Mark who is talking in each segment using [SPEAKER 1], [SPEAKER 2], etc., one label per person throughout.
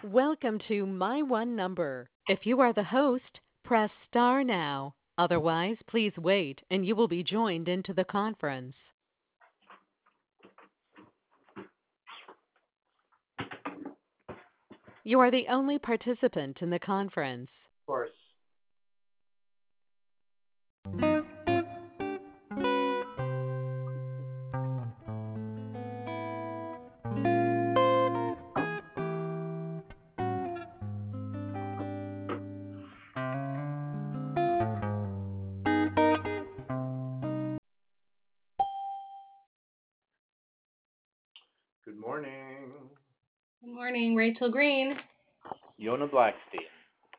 [SPEAKER 1] Welcome to My One Number. If you are the host, press star now. Otherwise, please wait and you will be joined into the conference. You are the only participant in the conference.
[SPEAKER 2] Course. Good morning.
[SPEAKER 3] Good morning, Rachel Green.
[SPEAKER 2] Yona Blackstein.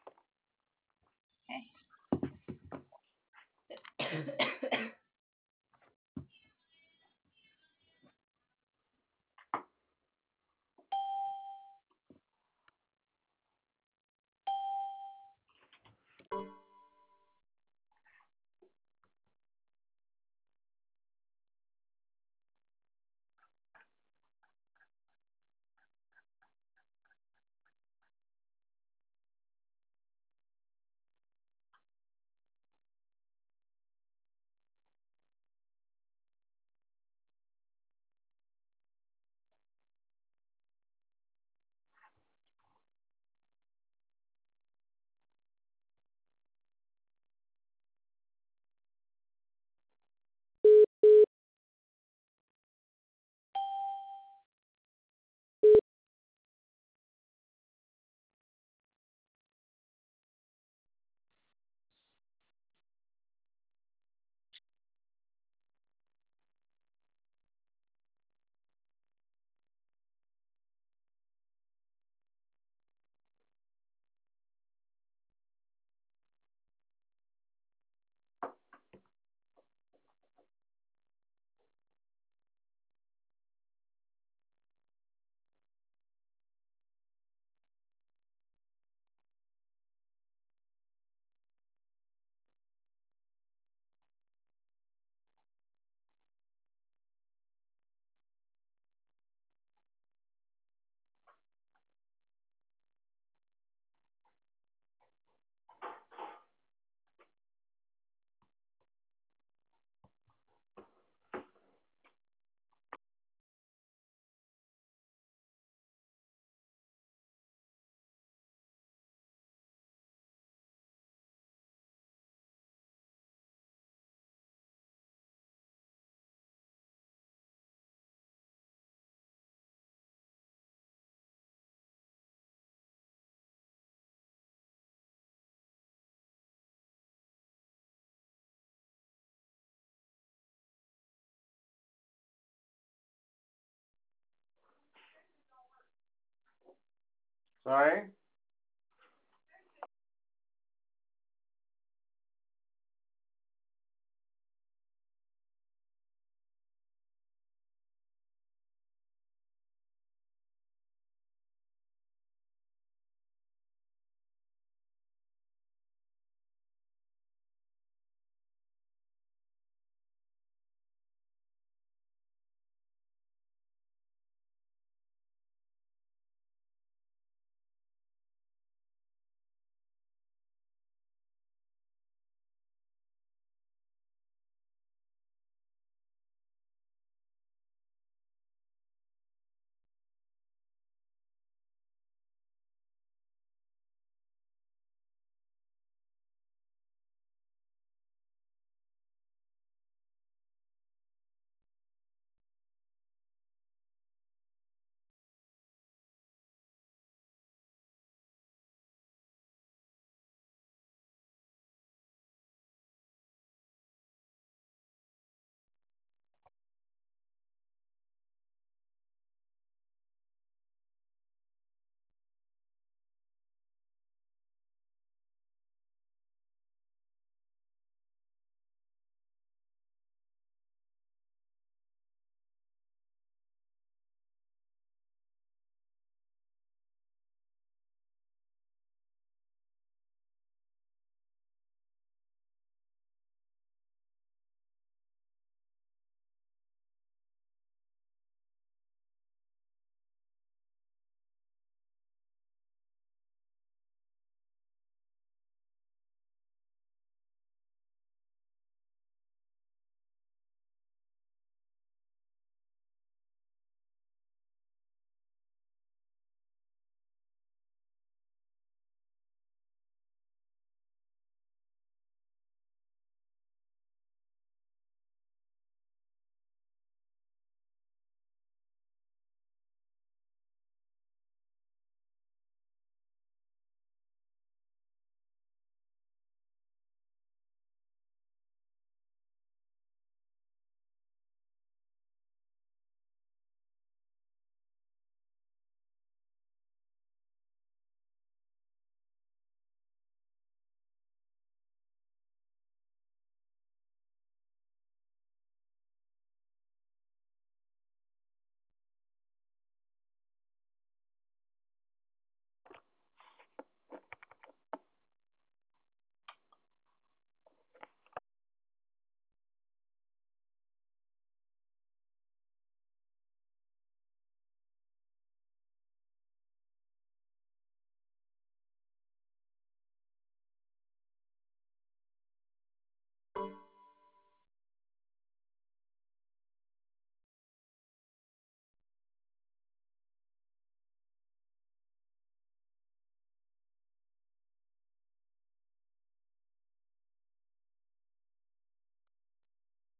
[SPEAKER 2] Sorry?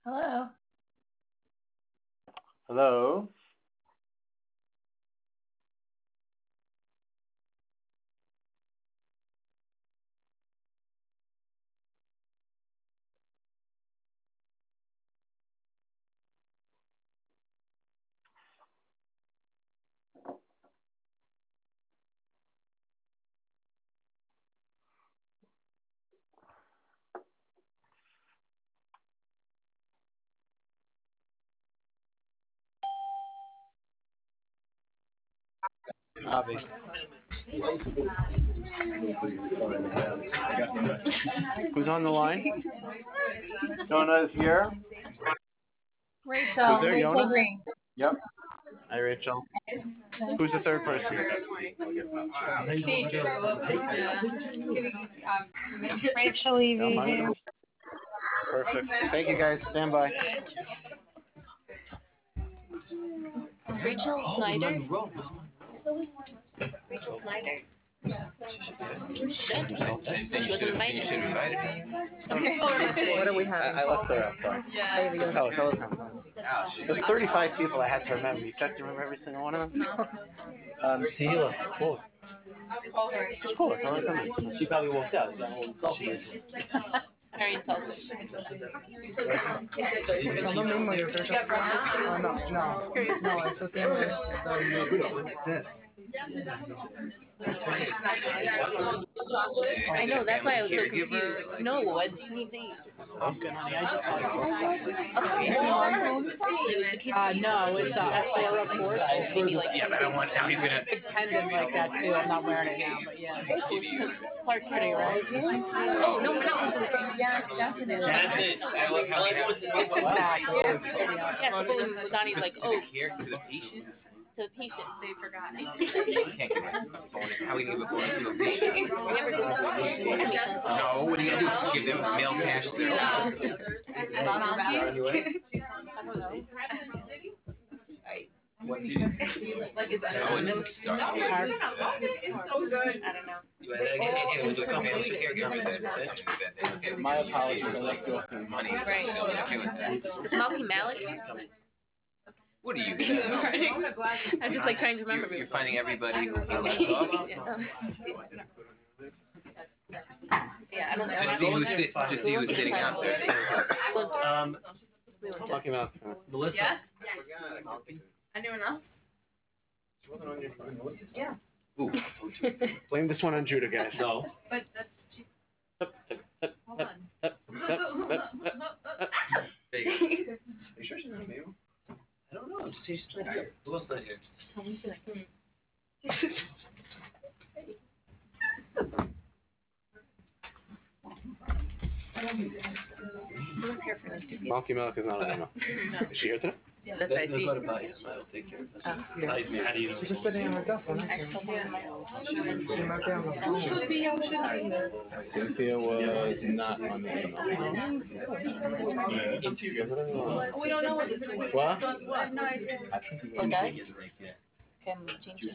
[SPEAKER 3] Hello.
[SPEAKER 2] Hello.
[SPEAKER 4] Obviously.
[SPEAKER 2] Who's on the line? Yona's here.
[SPEAKER 3] Rachel.
[SPEAKER 2] Who's there,
[SPEAKER 3] Rachel
[SPEAKER 2] Yona?
[SPEAKER 3] Green.
[SPEAKER 2] Yep. Hi, Rachel. Who's the third person?
[SPEAKER 3] Rachel Levy.
[SPEAKER 2] Yeah, mine. Perfect. Thank you, guys. Stand by.
[SPEAKER 5] Rachel Snyder? Rachel Snyder? Should. She was invited.
[SPEAKER 4] What do we have?
[SPEAKER 2] I left her outside. Oh, telecom. There's 35 people I had to remember. You tried to remember every single one of them?
[SPEAKER 4] Tahila. Cool.
[SPEAKER 2] She's cool. Tell her to come in.
[SPEAKER 4] She probably walked out. She is.
[SPEAKER 5] Very selfish.
[SPEAKER 6] No, eso tiene.
[SPEAKER 5] I know, that's why I was so confused. No, what can you say?
[SPEAKER 6] I'm good, honey. I just got no, it's Aura Force.
[SPEAKER 5] Maybe like
[SPEAKER 4] Yeah, but I don't want to. He's gonna.
[SPEAKER 6] It's pendant like that too. I'm not wearing it now, but yeah.
[SPEAKER 5] Clark
[SPEAKER 6] Pretty, right?
[SPEAKER 5] Oh, no, we're not.
[SPEAKER 3] Yes, definitely.
[SPEAKER 4] That's it. I love how we have.
[SPEAKER 6] Exactly.
[SPEAKER 5] Yeah, so when Donnie's like, oh,
[SPEAKER 4] Here to the patient.
[SPEAKER 5] to the patient.
[SPEAKER 3] They forgot.
[SPEAKER 4] Can't give a bonus. How we give a bonus to a patient?
[SPEAKER 5] We never do that.
[SPEAKER 4] No, what are you gonna do? Give them mail cash to their house? What do you?
[SPEAKER 3] Like it's
[SPEAKER 4] I wouldn't start.
[SPEAKER 3] It's so good.
[SPEAKER 5] I don't know.
[SPEAKER 4] It was a family caregiver that said to me that they look at
[SPEAKER 2] My apologies. I left you off.
[SPEAKER 4] money.
[SPEAKER 5] Right.
[SPEAKER 4] So okay with that.
[SPEAKER 5] Is Malky Malik?
[SPEAKER 4] What are you?
[SPEAKER 5] I'm just like trying to remember.
[SPEAKER 4] You're finding everybody who he left off.
[SPEAKER 5] Yeah, I don't know.
[SPEAKER 4] Just see who's sitting out there.
[SPEAKER 5] We went to.
[SPEAKER 2] Talking about.
[SPEAKER 4] Melissa.
[SPEAKER 3] Yes? Anyone else? Yeah.
[SPEAKER 4] Ooh.
[SPEAKER 2] Blame this one on Judah, guys.
[SPEAKER 4] No.
[SPEAKER 3] But that's cheap. Hold on.
[SPEAKER 4] There you go. Are you sure she's not Mabel? I don't know. I'm just she's not here. Who else not here?
[SPEAKER 5] Who was here for those 2 people?
[SPEAKER 2] Malky Milk is not on demo. Is she here today?
[SPEAKER 5] That's what I see.
[SPEAKER 4] What about you? I'll take care of this. How do you know?
[SPEAKER 6] She's just sitting on her desk. When I
[SPEAKER 5] Still
[SPEAKER 6] she might be on the phone.
[SPEAKER 2] Cynthia was not on the demo.
[SPEAKER 3] We don't know what this is.
[SPEAKER 2] What?
[SPEAKER 3] I have no idea.
[SPEAKER 5] Oh, guys? Okay, I'm gonna change it.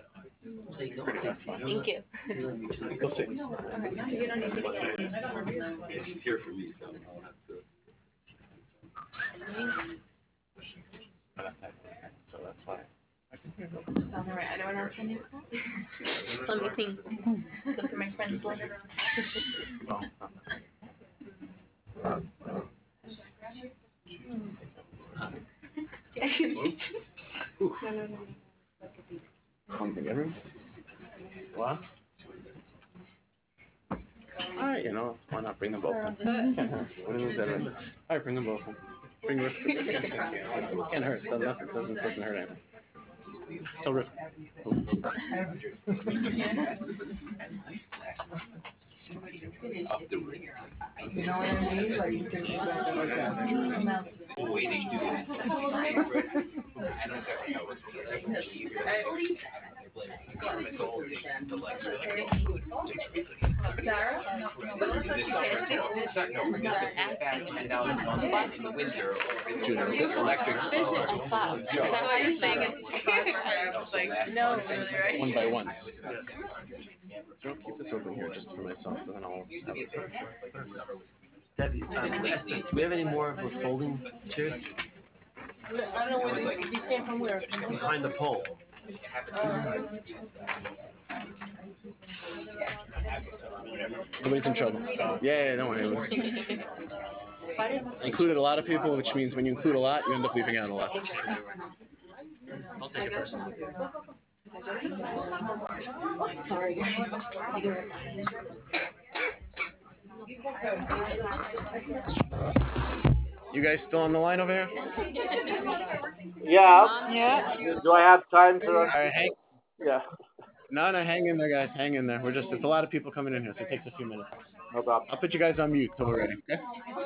[SPEAKER 5] Thank you.
[SPEAKER 2] You'll see.
[SPEAKER 3] You don't need to get it.
[SPEAKER 4] She's here for me, so I'll have to.
[SPEAKER 2] So that's why.
[SPEAKER 3] All right, anyone else on your call?
[SPEAKER 5] Let me think. Look for my friend's letter.
[SPEAKER 2] One thing, everyone. What? Alright, you know, why not bring them both in? Can't hurt. What is that? Alright, bring them both in. Bring Rivka. Can't hurt. Doesn't hurt anything. Tell Rivka.
[SPEAKER 6] You know what I mean? Like you can just like that.
[SPEAKER 4] The way they do it. It's the whole thing. The legs are like,
[SPEAKER 3] Sarah?
[SPEAKER 4] this is no, this is back $10 a month in the winter over the electric.
[SPEAKER 5] I thought.
[SPEAKER 3] So I was saying it's too far for her. I was like,
[SPEAKER 5] No.
[SPEAKER 3] really, right?
[SPEAKER 2] One by one. So I'll keep this open here just for myself, and then I'll have it.
[SPEAKER 7] Debbie, Esther, do we have any more of those folding chairs?
[SPEAKER 6] I don't know where these came from. Where?
[SPEAKER 7] Behind the pole.
[SPEAKER 2] Nobody's in trouble. Yeah, don't worry. I included a lot of people, which means when you include a lot, you end up leaving out a lot.
[SPEAKER 7] Don't take it personally.
[SPEAKER 6] Sorry.
[SPEAKER 2] You guys still on the line over here?
[SPEAKER 8] Yeah.
[SPEAKER 6] Yeah.
[SPEAKER 8] Do I have time to?
[SPEAKER 2] All right, hang.
[SPEAKER 8] Yeah.
[SPEAKER 2] No, hang in there, guys. Hang in there. It's a lot of people coming in here, so it takes a few minutes.
[SPEAKER 8] No problem.
[SPEAKER 2] I'll put you guys on mute till we're ready, okay?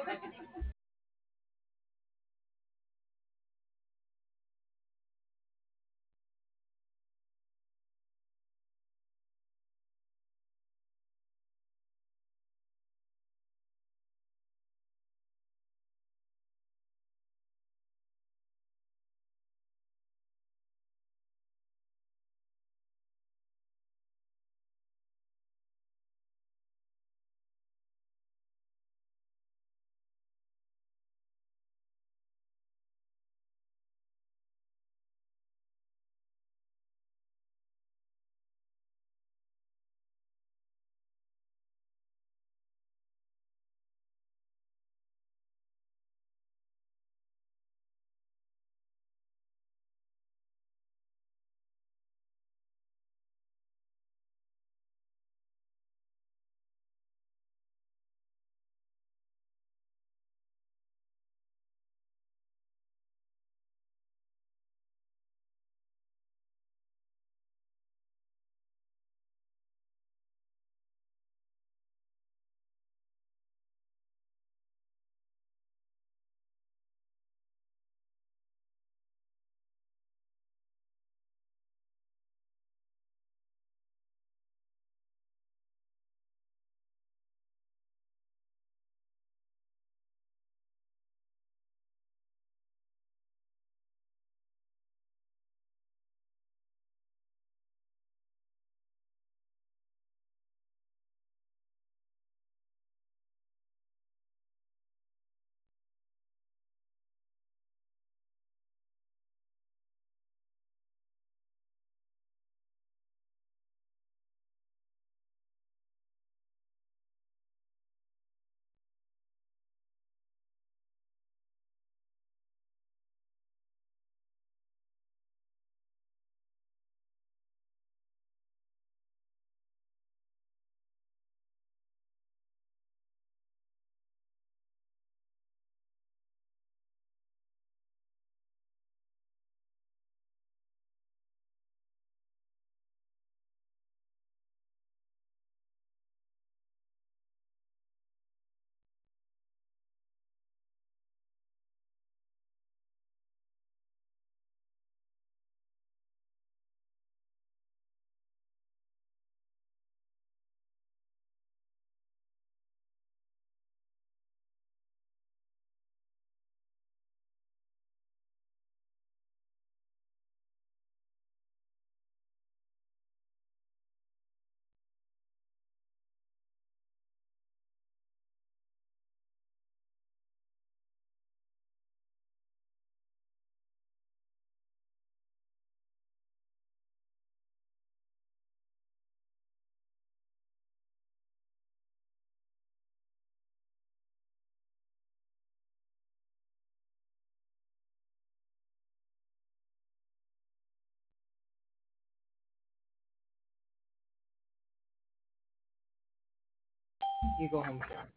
[SPEAKER 6] You go home, Sarah.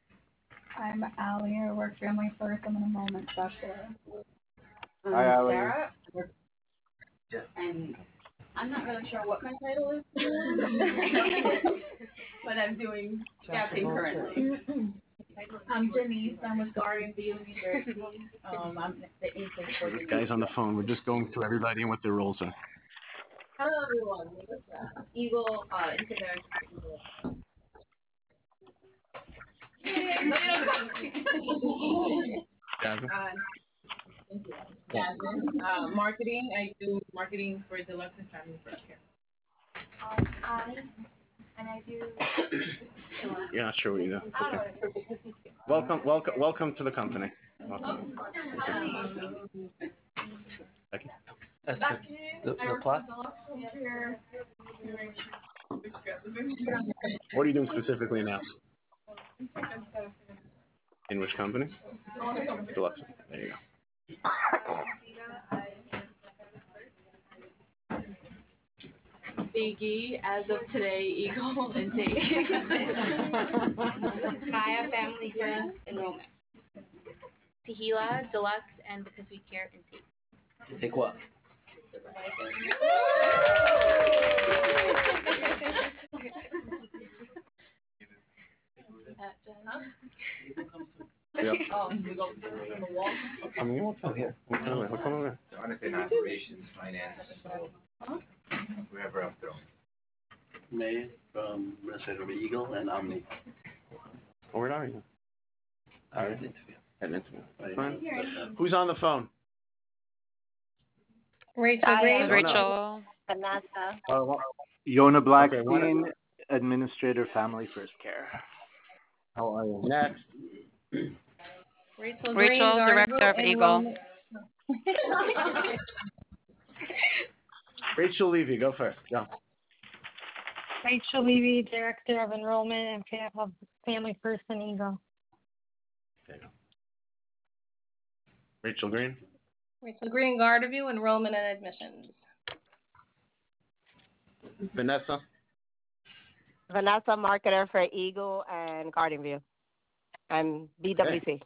[SPEAKER 9] I'm Allie. I work Family First. I'm an enrollment specialist.
[SPEAKER 8] Hi, Allie.
[SPEAKER 9] Sarah. And I'm not really sure what my title is, but I'm doing staffing currently. I'm Denise. I'm with Guardian View, New Jersey. I'm the intake for
[SPEAKER 2] This guy's on the phone. We're just going through everybody and what their roles are.
[SPEAKER 9] Hello, everyone. Eagle, intake director for Eagle.
[SPEAKER 2] Jasmine?
[SPEAKER 6] Thank you. Jasmine, marketing. I do marketing for Deluxe and Traveling for Up here.
[SPEAKER 9] Hi.
[SPEAKER 3] And I do.
[SPEAKER 2] You're not sure what you do. It's okay. Welcome to the company. Welcome. Becky?
[SPEAKER 7] That's the plot.
[SPEAKER 2] What are you doing specifically now? In which company? Deluxe. There you go.
[SPEAKER 3] Biggie, as of today, Eagle and Take.
[SPEAKER 5] Kaya Family First Enrollment. Tehila, Deluxe, and Because We Care and Take.
[SPEAKER 7] Take what?
[SPEAKER 2] Yep.
[SPEAKER 7] Oh, here.
[SPEAKER 2] We'll come over.
[SPEAKER 4] So understand operations, finance, wherever up there.
[SPEAKER 10] May from Administrator of Eagle and Omni.
[SPEAKER 2] Oh, where are you?
[SPEAKER 7] Our interview.
[SPEAKER 2] Had an interview. That's fine. Who's on the phone?
[SPEAKER 11] Rachel Green.
[SPEAKER 2] Rachel.
[SPEAKER 11] Vanessa.
[SPEAKER 8] Yona
[SPEAKER 2] Okay,
[SPEAKER 8] Blackstein, Administrator, Family First Care.
[SPEAKER 2] How are you? Next.
[SPEAKER 11] Rachel,
[SPEAKER 1] Director of Eagle.
[SPEAKER 2] Rachel Levy, go first. Go.
[SPEAKER 11] Rachel Levy, Director of Enrollment and Family First and Eagle.
[SPEAKER 2] There you go. Rachel Green.
[SPEAKER 11] Rachel Green, Garterview, Enrollment and Admissions.
[SPEAKER 2] Vanessa.
[SPEAKER 12] Vanessa, Marketer for Eagle and Garden View. I'm BWC.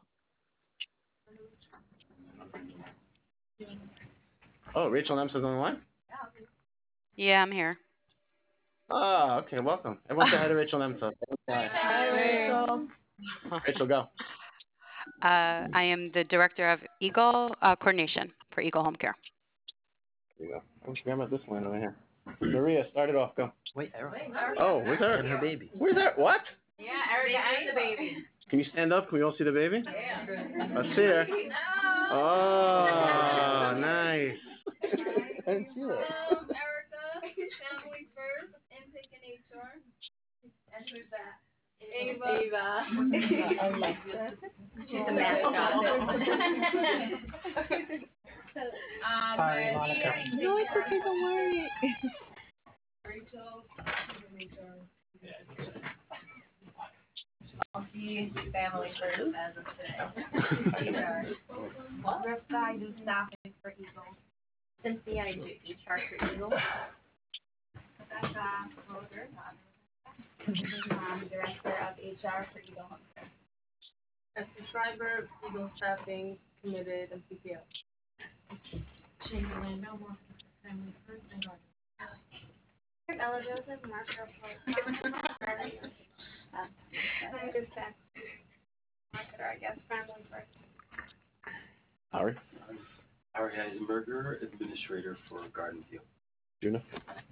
[SPEAKER 2] Oh, Rachel Nemsa's on the line?
[SPEAKER 1] Yeah, I'm here.
[SPEAKER 2] Ah, okay, welcome. Everyone say hi to Rachel Nemsa.
[SPEAKER 12] Hi, Rachel.
[SPEAKER 2] Rachel, go.
[SPEAKER 1] I am the Director of Eagle Coordination for Eagle Home Care.
[SPEAKER 2] There you go. I wish we had this one over here. Maria, start it off. Go.
[SPEAKER 7] Wait, Erica.
[SPEAKER 2] Oh, where's Erica?
[SPEAKER 7] And her baby.
[SPEAKER 2] Where's Erica? What?
[SPEAKER 3] Yeah, Erica and the baby.
[SPEAKER 2] Can you stand up? Can we all see the baby?
[SPEAKER 3] Yeah.
[SPEAKER 2] Let's see her. Oh, nice. I didn't see that.
[SPEAKER 3] Erica, Family First, Intake and HR. And who's that? Ava.
[SPEAKER 5] Alexa. She's the mascot.
[SPEAKER 6] Sorry, Monica.
[SPEAKER 3] No, it's okay, don't worry. Rachel,
[SPEAKER 9] Family First as of today. Rivka, I do staffing for Eagle.
[SPEAKER 5] Cynthia, I do HR for Eagle.
[SPEAKER 9] Rebecca Roger, Director of HR for Eagle Home Care.
[SPEAKER 3] Esther Schreiber, Eagle Staffing, Committed, and PPO.
[SPEAKER 9] Chamberlain Millmore, Family First and Garden.
[SPEAKER 3] Ella Joseph, Marker I'm just that. Marketer, I guess, Family First.
[SPEAKER 2] Howard.
[SPEAKER 10] Howard Heisenberger, Administrator for Garden View.
[SPEAKER 2] Juna.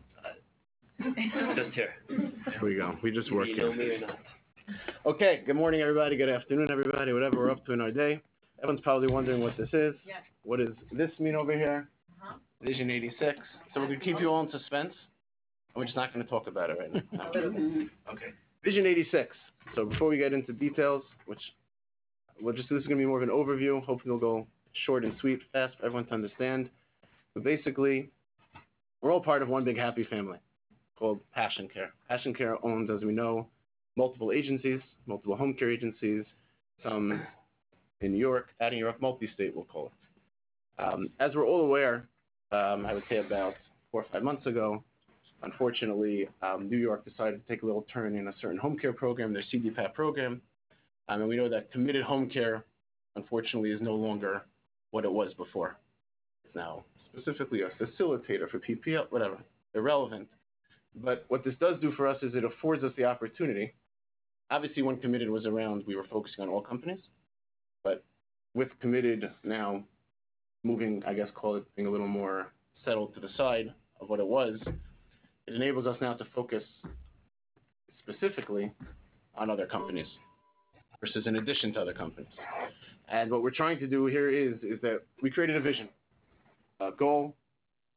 [SPEAKER 7] Just here.
[SPEAKER 2] Here we go. We just work
[SPEAKER 7] You know
[SPEAKER 2] here.
[SPEAKER 7] me or not?
[SPEAKER 2] Okay, good morning, everybody. Good afternoon, everybody. Whatever we're up to in our day. Everyone's probably wondering what this is.
[SPEAKER 3] Yes.
[SPEAKER 2] What does this mean over here? Vision 86. So we're going to keep you all in suspense. We're just not going to talk about it right now. No. Okay. Vision 86. So before we get into details, which this is going to be more of an overview. Hopefully we'll go short and sweet, fast for everyone to understand. But basically, we're all part of one big happy family called Passion Care. Passion Care owns, as we know, multiple agencies, multiple home care agencies, some in New York, out in Europe, multi-state we'll call it. As we're all aware, I would say about 4 or 5 months ago, unfortunately, New York decided to take a little turn in a certain home care program, their CDPAP program. And we know that committed home care, unfortunately, is no longer what it was before. It's now specifically a facilitator for PPL, whatever, irrelevant. But what this does do for us is it affords us the opportunity. Obviously, when Committed was around, we were focusing on all companies. But with Committed now moving, I guess, call it being a little more settled to the side of what it was, it enables us now to focus specifically on other companies versus in addition to other companies. And what we're trying to do here is that we created a vision, a goal,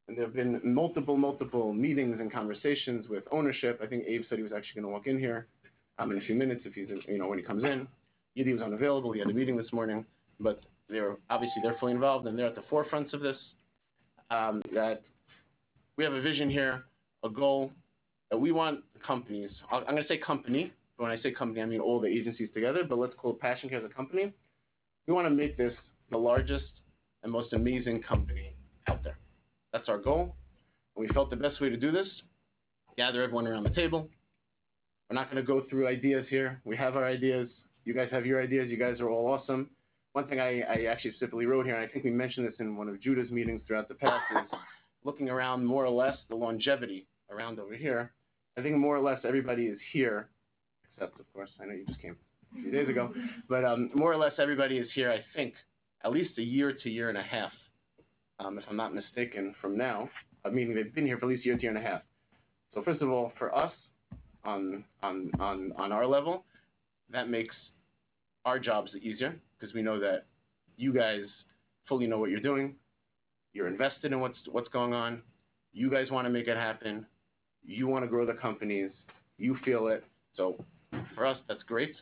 [SPEAKER 2] And there have been multiple meetings and conversations with ownership. I think Abe said he was actually going to walk in here in a few minutes if he's, when he comes in. Yidi was unavailable. He had a meeting this morning, but they're fully involved and they're at the forefronts of this. That we have a vision here, a goal that we want companies. I'm going to say company. But when I say company, I mean all the agencies together. But let's call it Passion Care as a company. We want to make this the largest and most amazing company out there. That's our goal. And we felt the best way to do this, gather everyone around the table. We're not going to go through ideas here. We have our ideas. You guys have your ideas. You guys are all awesome. One thing I actually specifically wrote here, and I think we mentioned this in one of Judah's meetings throughout the past, is looking around more or less the longevity around over here. I think more or less everybody is here, except, of course, I know you just came a few days ago, but more or less everybody is here, I think, at least a year to year and a half, if I'm not mistaken, from now. I mean, they've been here for at least a year and a half. So first of all, for us, on our level, that makes our jobs easier because we know that you guys fully know what you're doing. You're invested in what's going on. You guys want to make it happen. You want to grow the companies. You feel it. So for us, that's great.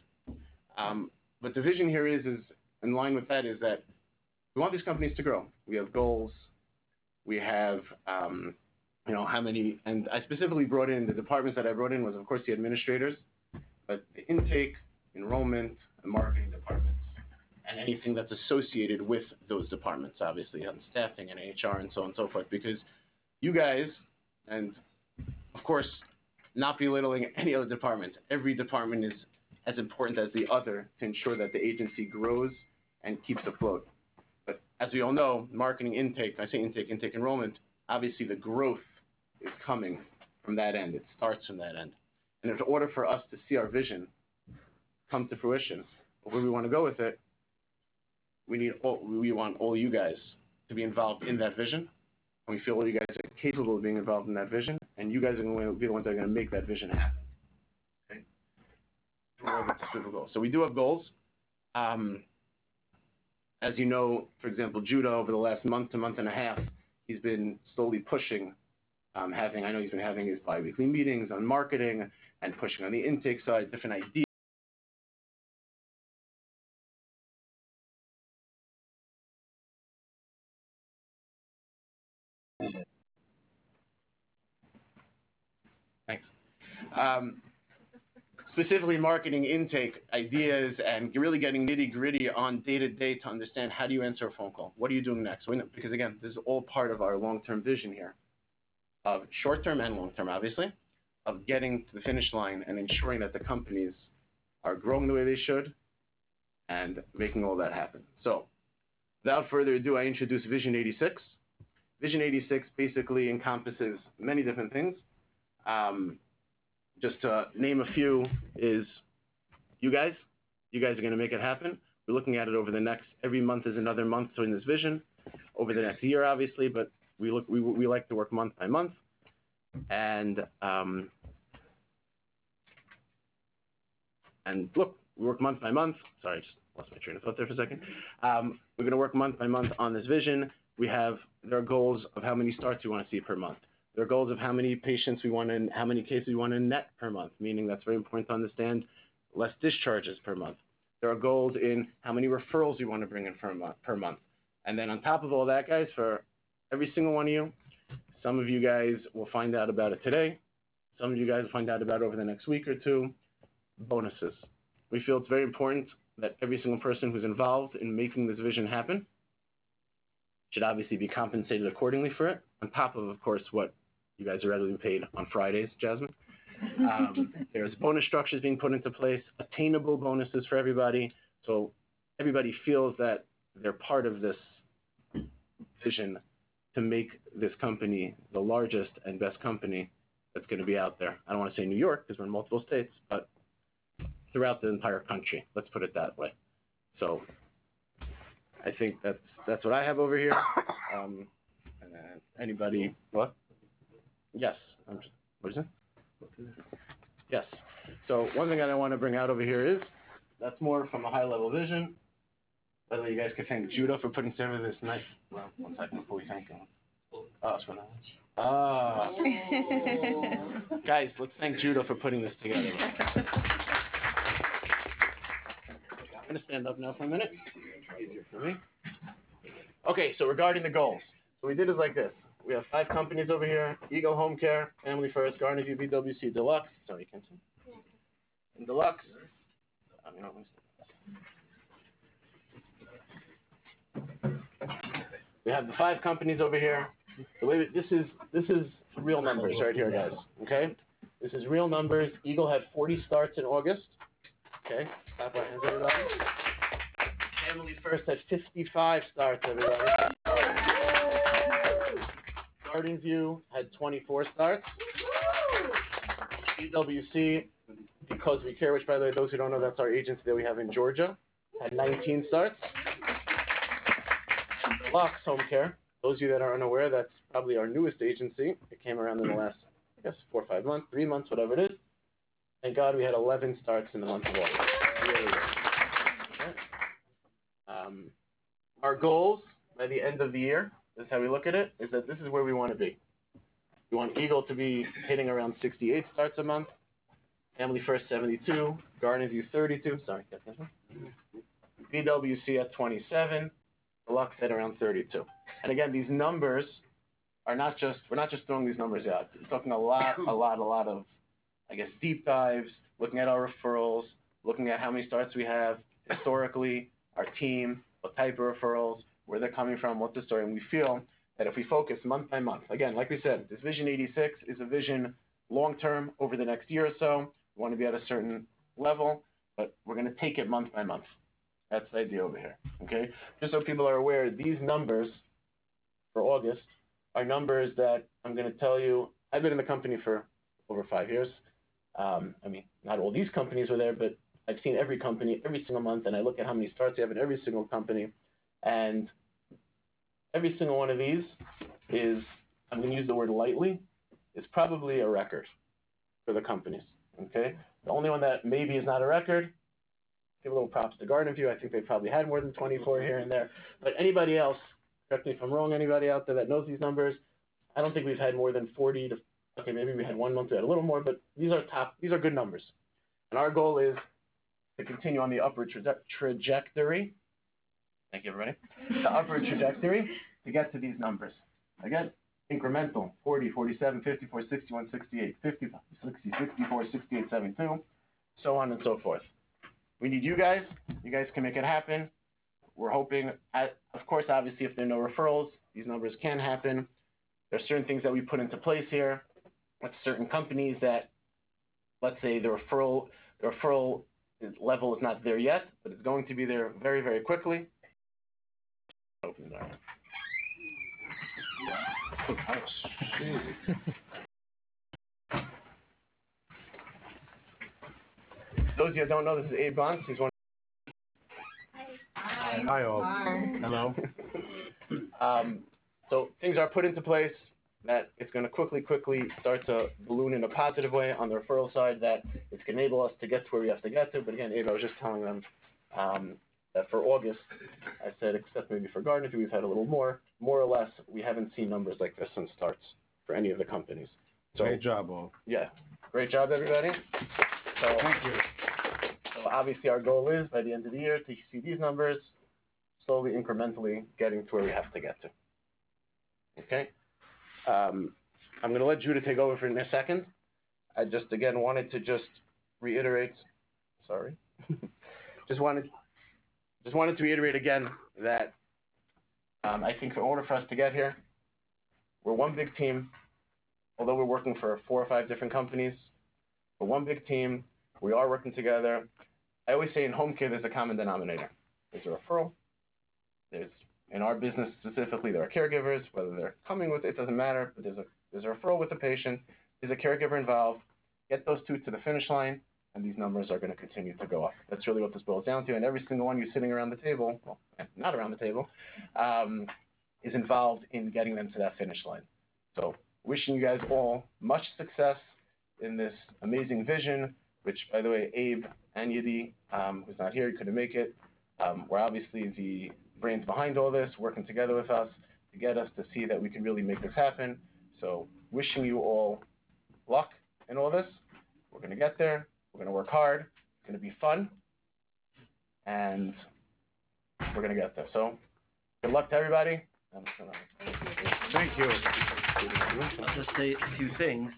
[SPEAKER 2] But the vision here is in line with that is that we want these companies to grow. We have goals. We have, how many, and I specifically brought in, the departments that I brought in was, of course, the administrators, but the intake, enrollment, and marketing departments, and anything that's associated with those departments, obviously, on staffing and HR and so on and so forth, because you guys, and of course, not belittling any other department, every department is as important as the other to ensure that the agency grows and keeps afloat. But as we all know, marketing intake, I say intake enrollment, obviously the growth is coming from that end. It starts from that end. And in order for us to see our vision come to fruition, or where we want to go with it, we want all you guys to be involved in that vision. And we feel all you guys are capable of being involved in that vision, and you guys are going to be the ones that are going to make that vision happen. Okay? Through all the specific goals. So we do have goals. As you know, for example, Judah, over the last month to month and a half, he's been slowly pushing, I know he's been having his bi-weekly meetings on marketing and pushing on the intake side, different ideas. Thanks. Specifically marketing intake ideas and really getting nitty gritty on day to day to understand how do you answer a phone call? What are you doing next? Because again, this is all part of our long-term vision here of short-term and long-term, obviously, of getting to the finish line and ensuring that the companies are growing the way they should and making all that happen. So without further ado, I introduce Vision 86. Vision 86 basically encompasses many different things. Just to name a few is you guys are going to make it happen. We're looking at it over the next, every month is another month in this vision, over the next year, obviously, but we like to work month by month. And look, we work month by month. Sorry, I just lost my train of thought there for a second. We're going to work month by month on this vision. There are goals of how many starts we want to see per month. There are goals of how many patients we want in, how many cases we want in net per month, meaning that's very important to understand, less discharges per month. There are goals in how many referrals we want to bring in per month. And then on top of all that, guys, for every single one of you, some of you guys will find out about it today. Some of you guys will find out about it over the next week or two. Bonuses. We feel it's very important that every single person who's involved in making this vision happen should obviously be compensated accordingly for it, on top of course, what you guys are regularly paid on Fridays, Jasmine. There's bonus structures being put into place, attainable bonuses for everybody, so everybody feels that they're part of this vision to make this company the largest and best company that's going to be out there. I don't want to say New York because we're in multiple states, but throughout the entire country. Let's put it that way. So I think that's what I have over here. Anybody? What? Yes. What is it? Yes. So one thing that I want to bring out over here is that's more from a high-level vision. By the way, you guys can thank Judah for putting together this nice. Well, one second before we thank him. Oh, it's Ah. Guys, let's thank Judah for putting this together. I'm going to stand up now for a minute. Easier for me. Okay, so regarding the goals. So we did is like this. We have 5 companies over here. Eagle Home Care, Family First, Garden View, BWC, Deluxe. Sorry, you can't see. And Deluxe. You know, we have the 5 companies over here. The way this is real numbers right here, guys. Okay, this is real numbers. Eagle had 40 starts in August. Okay, clap our hands, everybody. Family First had 55 starts, everybody. Garden View had 24 starts. BWC, Because We Care, which by the way, those who don't know, that's our agency that we have in Georgia, had 19 starts. Deluxe Home Care, those of you that are unaware, that's probably our newest agency. It came around in the last, I guess, 4 or 5 months, 3 months, whatever it is. Thank God we had 11 starts in the month of August. Really good. Okay. Our goals by the end of the year, this is how we look at it, is that this is where we want to be. We want Eagle to be hitting around 68 starts a month, Family First 72, Garden View 32, sorry, BWC at 27, Deluxe at around 32. And again, these numbers are not just, we're not just throwing these numbers out. We're talking a lot of, I guess, deep dives, looking at our referrals, looking at how many starts we have historically, our team, what type of referrals, where they're coming from, what's the story. And we feel that if we focus month by month, again, like we said, this Vision 86 is a vision long-term over the next year or so. We want to be at a certain level, but we're going to take it month by month. That's the idea over here, okay? Just so people are aware, these numbers for August are numbers that I'm going to tell you. I've been in the company for over 5 years. I mean, not all these companies were there, but I've seen every company every single month, and I look at how many starts you have in every single company, and every single one of these is, I'm going to use the word lightly, is probably a record for the companies, okay? The only one that maybe is not a record, give a little props to Garden View. I think they probably had more than 24 here and there. But anybody else, correct me if I'm wrong, anybody out there that knows these numbers, I don't think we've had more than 40 to, okay, maybe we had 1 month we had a little more, but these are good numbers. And our goal is to continue on the upward trajectory. Thank you, everybody. The upward trajectory to get to these numbers. Again, incremental, 40, 47, 54, 61, 68, 55, 60, 64, 68, 72, so on and so forth. We need you guys. You guys can make it happen. We're hoping, of course, obviously, if there are no referrals, these numbers can happen. There are certain things that we put into place here with certain companies that, let's say, the referral level is not there yet, but it's going to be there very, very quickly. Open the door. Oh, shit. Those of you that don't know, this is Abe Bonds. He's one. Hi, all. Hello. So things are put into place that it's going to quickly start to balloon in a positive way on the referral side, that it's going to enable us to get to where we have to get to. But again, Abe, I was just telling them that for August, I said, except maybe for Garden View, we've had a little more or less, we haven't seen numbers like this in starts for any of the companies. So, great job, all. Yeah. Great job, everybody. So, thank you. So obviously our goal is by the end of the year to see these numbers slowly, incrementally getting to where we have to get to. Okay? I'm going to let Judah take over for a second. I just, again, wanted to reiterate, sorry. just wanted to reiterate again that I think in order for us to get here, we're one big team. Although we're working for 4 or 5 different companies, we're one big team. We are working together. I always say in home care, there's a common denominator. There's a referral. There's, in our business specifically, there are caregivers, whether they're coming with it, doesn't matter, but there's a referral with the patient, there's a caregiver involved. Get those 2 to the finish line, and these numbers are going to continue to go up. That's really what this boils down to, and every single one of you sitting around the table, well, not around the table, is involved in getting them to that finish line. So wishing you guys all much success in this amazing vision, which, by the way, Abe and Yidi, who's not here, he couldn't make it, we're obviously the brains behind all this, working together with us to get us to see that we can really make this happen. So wishing you all luck in all this. We're going to get there. We're going to work hard. It's going to be fun. And we're going to get there. So good luck to everybody.
[SPEAKER 8] Thank you.
[SPEAKER 7] I'll just say a few things.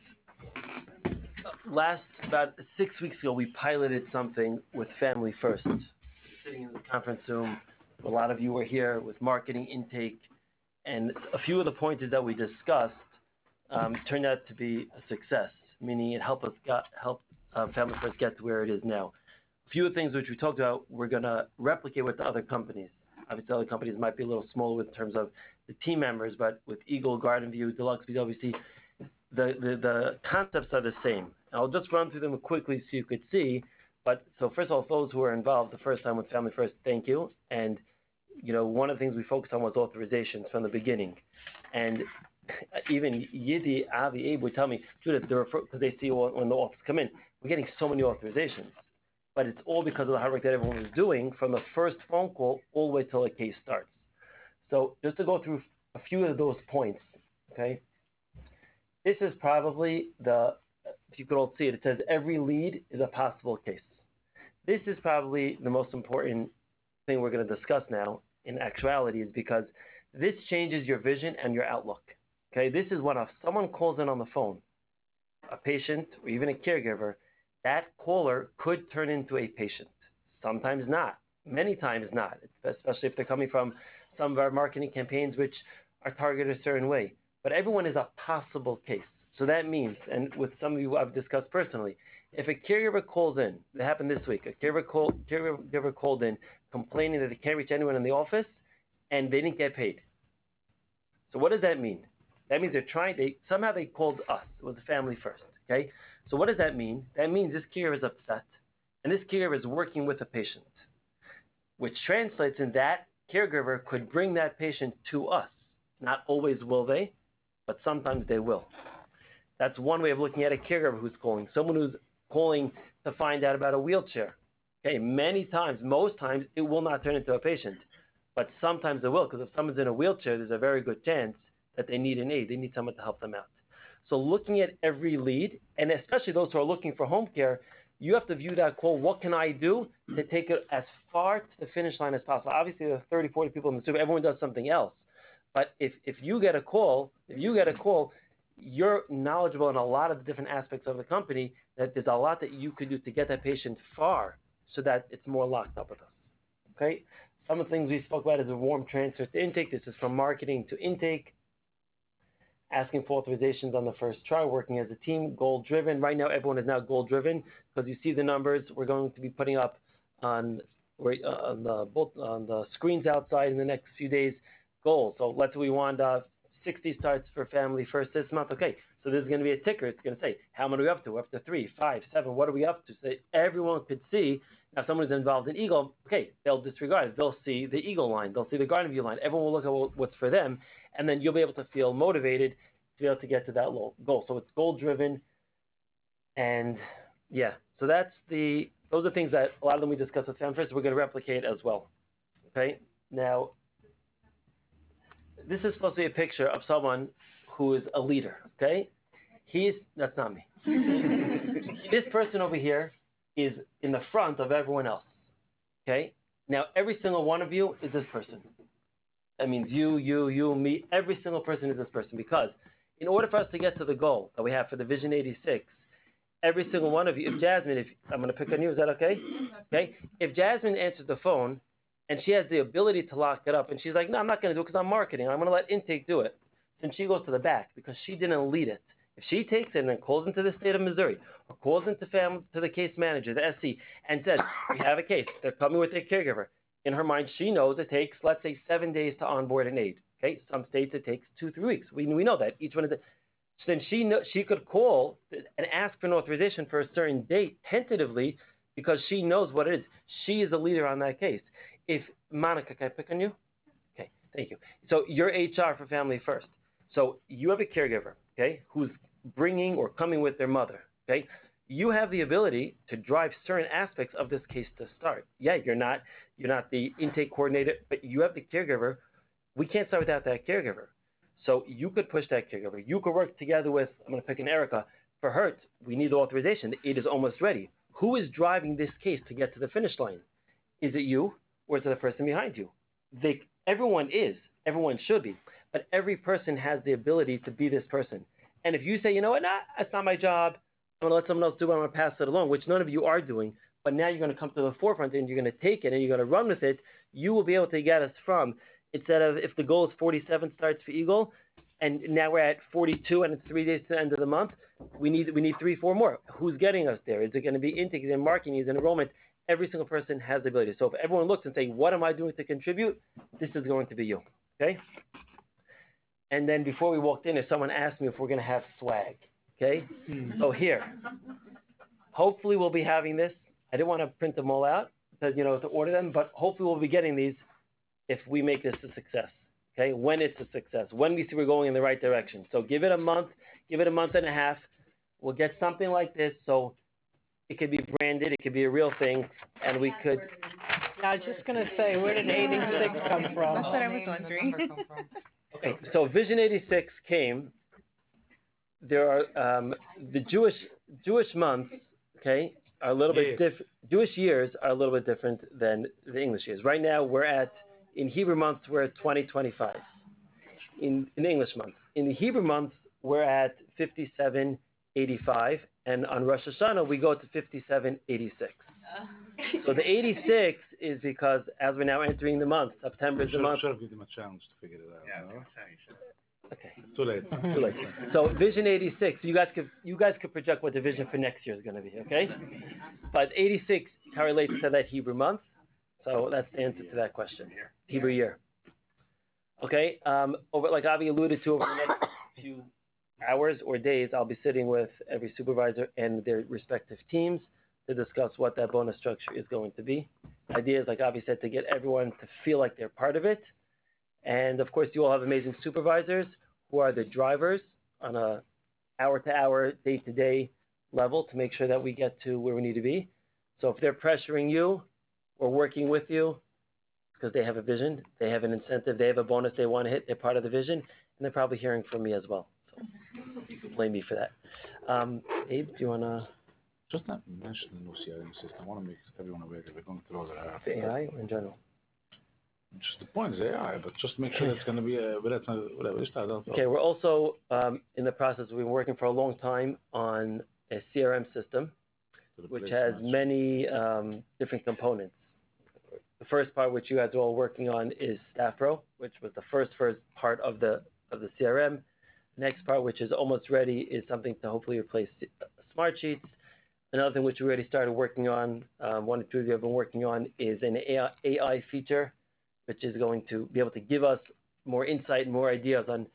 [SPEAKER 7] About 6 weeks ago, we piloted something with Family First. Sitting in the conference room, a lot of you were here with marketing intake, and a few of the pointers that we discussed turned out to be a success, meaning it helped Family First get to where it is now. A few of the things which we talked about, we're going to replicate with the other companies. Obviously, other companies might be a little smaller in terms of the team members, but with Eagle, Garden View, Deluxe, BWC, the concepts are the same. I'll just run through them quickly so you could see. But so first of all, those who were involved the first time with Family First, thank you. And one of the things we focused on was authorizations from the beginning. And even Yidi, Avi, Abe would tell me, Judith, because they see when the office come in, we're getting so many authorizations. But it's all because of the hard work that everyone was doing from the first phone call all the way till a case starts. So just to go through a few of those points, okay? This is probably if you could all see it, it says every lead is a possible case. This is probably the most important thing we're going to discuss now in actuality, is because this changes your vision and your outlook. Okay, this is when if someone calls in on the phone, a patient or even a caregiver, that caller could turn into a patient. Sometimes not, many times not, especially if they're coming from some of our marketing campaigns which are targeted a certain way. But everyone is a possible case. So that means, and with some of you I've discussed personally, if a caregiver calls in, that happened this week, a caregiver called in complaining that they can't reach anyone in the office and they didn't get paid. So what does that mean? That means somehow they called us. It was the Family First, okay? So what does that mean? That means this caregiver is upset, and this caregiver is working with a patient, which translates in that caregiver could bring that patient to us. Not always will they, but sometimes they will. That's one way of looking at a caregiver who's calling. Someone who's calling to find out about a wheelchair. Okay, many times, most times, it will not turn into a patient. But sometimes it will, because if someone's in a wheelchair, there's a very good chance that they need an aid. They need someone to help them out. So looking at every lead, and especially those who are looking for home care, you have to view that call, what can I do to take it as far to the finish line as possible? Obviously, there are 30, 40 people in the super. Everyone does something else. But if you get a call, you're knowledgeable in a lot of the different aspects of the company, that there's a lot that you could do to get that patient far so that it's more locked up with us. Okay? Some of the things we spoke about is a warm transfer to intake. This is from marketing to intake. Asking for authorizations on the first try, working as a team, goal-driven. Right now, everyone is now goal-driven because you see the numbers we're going to be putting up on the screens outside in the next few days. Goals. So let's say we want 60 starts for Family First this month. Okay, so there's going to be a ticker. It's going to say, how many are we up to? We're up to 3, 5, 7. What are we up to? So everyone could see. Now, if someone is involved in Eagle, okay, they'll disregard it. They'll see the Eagle line. They'll see the Garden View line. Everyone will look at what's for them, and then you'll be able to feel motivated to be able to get to that goal. So it's goal-driven, and yeah. So those are things that a lot of them we discussed with Family First. We're going to replicate as well. Okay. Now, this is supposed to be a picture of someone who is a leader. Okay. That's not me. This person over here is in the front of everyone else. Okay. Now, every single one of you is this person. That means you, me. Every single person is this person, because in order for us to get to the goal that we have for the Vision 86, every single one of you, if I'm going to pick on you, is that okay? Okay. If Jasmine answers the phone and she has the ability to lock it up, and she's like, no, I'm not going to do it because I'm marketing. I'm going to let intake do it. Then she goes to the back because she didn't lead it. If she takes it and then calls into the state of Missouri or calls into to the case manager, the SC, and says, we have a case, they're coming with their caregiver. In her mind, she knows it takes, let's say, 7 days to onboard an aide. Okay, some states it takes 2-3 weeks. We know that. Each one is. So then she could call and ask for an authorization for a certain date tentatively, because she knows what it is. She is the leader on that case. If Monica, can I pick on you? Okay, thank you. So you're HR for Family First. So you have a caregiver, okay, who's bringing or coming with their mother, okay? You have the ability to drive certain aspects of this case to start. Yeah, you're not the intake coordinator, but you have the caregiver we can't start without that caregiver. So you could push that caregiver. You could work together with, I'm going to pick an Erica. For her, we need the authorization. The aid is almost ready. Who is driving this case to get to the finish line? Is it you or is it the person behind you? Everyone should be, but every person has the ability to be this person. And if you say, you know what, nah, that's not my job, I'm going to let someone else do it, I'm going to pass it along, which none of you are doing, but now you're going to come to the forefront and you're going to take it and you're going to run with it, you will be able to get us from, instead of, if the goal is 47 starts for Eagle, and now we're at 42 and it's 3 days to the end of the month, we need 3, 4 more. Who's getting us there? Is it going to be intake, is it marketing, is it enrollment? Every single person has the ability. So if everyone looks and say, what am I doing to contribute? This is going to be you, okay? And then before we walked in, if someone asked me if we're going to have swag, okay? So here, hopefully we'll be having this. I didn't want to print them all out, to order them, but hopefully we'll be getting these if we make this a success, okay? When it's a success, when we see we're going in the right direction. So give it a month and a half. We'll get something like this, so it could be branded, it could be a real thing, and we could.
[SPEAKER 6] I was just going to say, where did 86 come from?
[SPEAKER 5] That's what I was wondering.
[SPEAKER 7] Okay, so Vision 86 came. There are the Jewish months, okay, are a little bit different. Jewish years are a little bit different than the English years. Right now, in Hebrew months, we're at 2025. In the English month. In the Hebrew months, we're at 5785. And on Rosh Hashanah, we go to 5786. So the 86 is because as we're now entering the month, September is the month.
[SPEAKER 8] Should have given him a challenge to figure it out. Yeah,
[SPEAKER 7] okay.
[SPEAKER 8] Too late.
[SPEAKER 7] Too late. So Vision 86, you guys could project what the vision for next year is going to be, okay? But 86 correlates to that Hebrew month. So that's the answer to that question. Hebrew year. Okay. Like Avi alluded to, over the next few hours or days, I'll be sitting with every supervisor and their respective teams to discuss what that bonus structure is going to be. The idea is, like Avi said, to get everyone to feel like they're part of it. And of course, you all have amazing supervisors who are the drivers on a hour-to-hour, day-to-day level to make sure that we get to where we need to be. So if they're pressuring you or working with you because they have a vision, they have an incentive, they have a bonus they want to hit, they're part of the vision, and they're probably hearing from me as well. You can blame me for that. Abe, do you want to?
[SPEAKER 8] Just not mention the new CRM system. I want to make everyone aware that we're going to throw that out.
[SPEAKER 7] The AI or in general?
[SPEAKER 8] Just the point is AI, but just make sure it's going to be whatever.
[SPEAKER 7] Okay, we're also in the process. We've been working for a long time on a CRM system, which has many different components. The first part, which you guys are all working on, is StaffPro, which was the first part of the CRM. Next part, which is almost ready, is something to hopefully replace Smartsheets. Another thing which we already started working on, one or two of you have been working on, is an AI feature, which is going to be able to give us more insight and more ideas on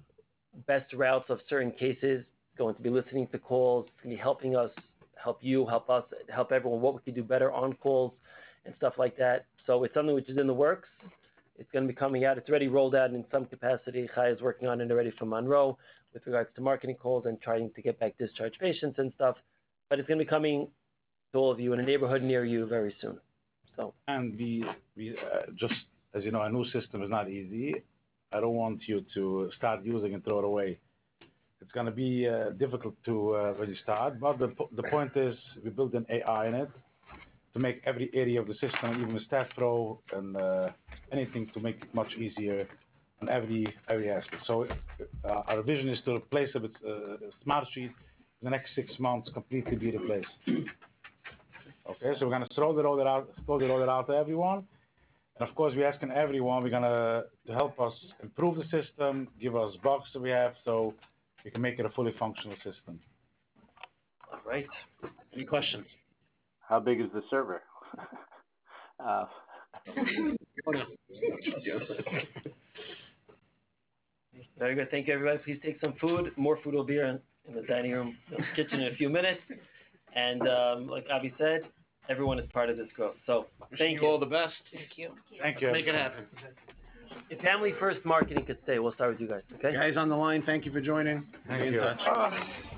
[SPEAKER 7] best routes of certain cases. It's going to be listening to calls, it's going to be helping us, help you, help us, help everyone, what we can do better on calls and stuff like that. So it's something which is in the works. It's going to be coming out. It's already rolled out in some capacity. Chai is working on it already for Monroe with regards to marketing calls and trying to get back discharge patients and stuff. But it's going to be coming to all of you in a neighborhood near you very soon. So.
[SPEAKER 8] And we just, as you know, a new system is not easy. I don't want you to start using and throw it away. It's going to be difficult to really start. But the point is, we build an AI in it to make every area of the system, even with StaffPro and anything, to make it much easier on every aspect. So our vision is to replace it with Smartsheet in the next 6 months, completely be replaced. Okay, so we're going to slowly roll it out to everyone. And of course, we're asking everyone, to help us improve the system, give us bugs that we have, so we can make it a fully functional system.
[SPEAKER 7] All right. Any questions?
[SPEAKER 2] How big is the server?
[SPEAKER 7] Very good. Thank you, everybody. Please take some food. More food will be in the dining room, kitchen in a few minutes. And like Avi said, everyone is part of this growth. So thank you.
[SPEAKER 2] All the best.
[SPEAKER 5] Thank you.
[SPEAKER 8] Thank you.
[SPEAKER 2] Make it happen.
[SPEAKER 7] If Family First Marketing could stay, we'll start with you guys, okay?
[SPEAKER 2] Guys on the line, thank you for joining.
[SPEAKER 8] Thank
[SPEAKER 2] Be in
[SPEAKER 8] you.
[SPEAKER 2] touch.